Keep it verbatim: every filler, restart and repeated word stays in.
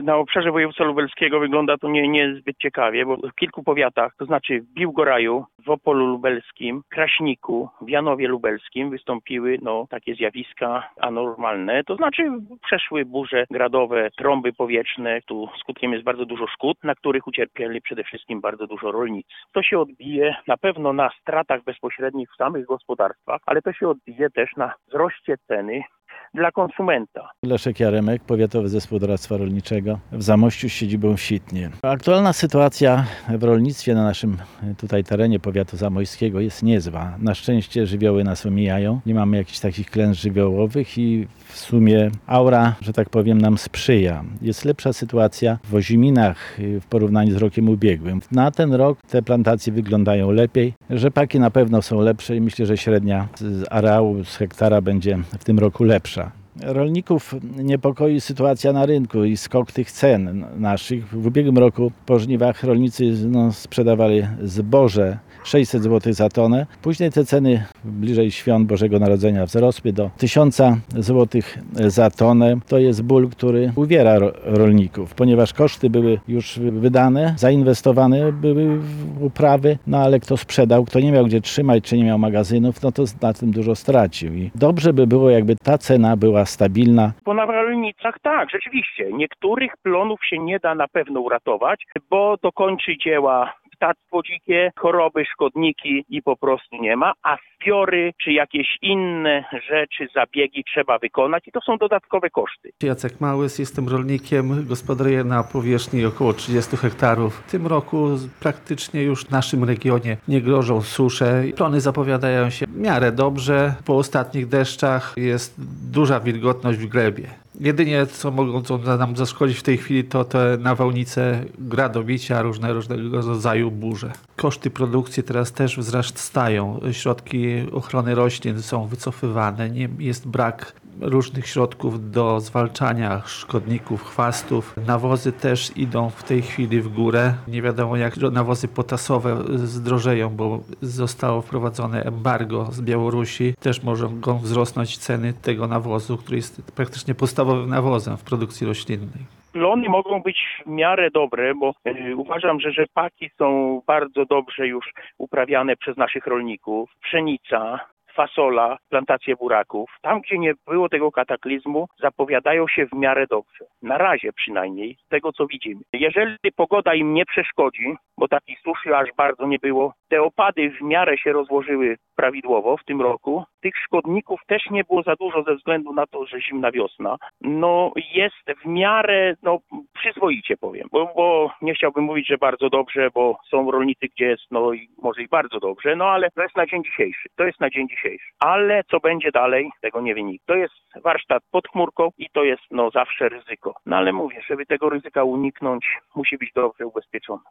Na obszarze województwa lubelskiego wygląda to nie, niezbyt ciekawie, bo w kilku powiatach, to znaczy w Biłgoraju, w Opolu Lubelskim, Kraśniku, w Janowie Lubelskim wystąpiły no, takie zjawiska anormalne, to znaczy przeszły burze gradowe, trąby powietrzne, tu skutkiem jest bardzo dużo szkód, na których ucierpieli przede wszystkim bardzo dużo rolnicy. To się odbije na pewno na stratach bezpośrednich w samych gospodarstwach, ale to się odbije też na wzroście ceny dla konsumenta. Leszek Jaremek, Powiatowy Zespół Doradztwa Rolniczego w Zamościu z siedzibą w Sitnie. Aktualna sytuacja w rolnictwie na naszym tutaj terenie powiatu zamojskiego jest niezła. Na szczęście żywioły nas omijają, nie mamy jakichś takich klęsk żywiołowych i w sumie aura, że tak powiem, nam sprzyja. Jest lepsza sytuacja w Oziminach w porównaniu z rokiem ubiegłym. Na ten rok te plantacje wyglądają lepiej, rzepaki na pewno są lepsze i myślę, że średnia z areału z hektara będzie w tym roku lepsza. Rolników niepokoi sytuacja na rynku i skok tych cen naszych. W ubiegłym roku po żniwach rolnicy no, sprzedawali zboże sześćset złotych za tonę. Później te ceny bliżej świąt Bożego Narodzenia wzrosły do tysiąc złotych za tonę. To jest ból, który uwiera rolników, ponieważ koszty były już wydane, zainwestowane były w uprawy, no ale kto sprzedał, kto nie miał gdzie trzymać, czy nie miał magazynów, no to na tym dużo stracił. I dobrze by było, jakby ta cena była stabilna. Bo na rolnicach tak, rzeczywiście, niektórych plonów się nie da na pewno uratować, bo dokończy dzieła ptactwo dzikie, choroby, szkodniki i po prostu nie ma, a zbiory czy jakieś inne rzeczy, zabiegi trzeba wykonać i to są dodatkowe koszty. Jacek Małys, jestem rolnikiem, gospodaruję na powierzchni około trzydziestu hektarów. W tym roku praktycznie już w naszym regionie nie grożą susze. Plony zapowiadają się w miarę dobrze. Po ostatnich deszczach jest duża wilgotność w glebie. Jedynie co mogą nam zaszkodzić w tej chwili to te nawałnice, gradobicia, różne różnego rodzaju burze. Koszty produkcji teraz też wzrastają. Środki ochrony roślin są wycofywane. Nie, jest brak różnych środków do zwalczania szkodników, chwastów. Nawozy też idą w tej chwili w górę. Nie wiadomo jak nawozy potasowe zdrożeją, bo zostało wprowadzone embargo z Białorusi. Też mogą wzrosnąć ceny tego nawozu, który jest praktycznie podstawowym nawozem w produkcji roślinnej. Plony mogą być w miarę dobre, bo y, uważam, że rzepaki są bardzo dobrze już uprawiane przez naszych rolników. Pszenica, fasola, plantacje buraków. Tam, gdzie nie było tego kataklizmu, zapowiadają się w miarę dobrze. Na razie przynajmniej, z tego co widzimy. Jeżeli pogoda im nie przeszkodzi, bo takiej suszy aż bardzo nie było, te opady w miarę się rozłożyły prawidłowo w tym roku. Tych szkodników też nie było za dużo ze względu na to, że zimna wiosna. No jest w miarę, no przyzwoicie powiem, bo, bo nie chciałbym mówić, że bardzo dobrze, bo są rolnicy, gdzie jest no i może i bardzo dobrze, no ale to jest na dzień dzisiejszy, to jest na dzień dzisiejszy. Ale co będzie dalej, tego nie wynika. To jest warsztat pod chmurką i to jest no zawsze ryzyko. No ale mówię, żeby tego ryzyka uniknąć, musi być dobrze ubezpieczony.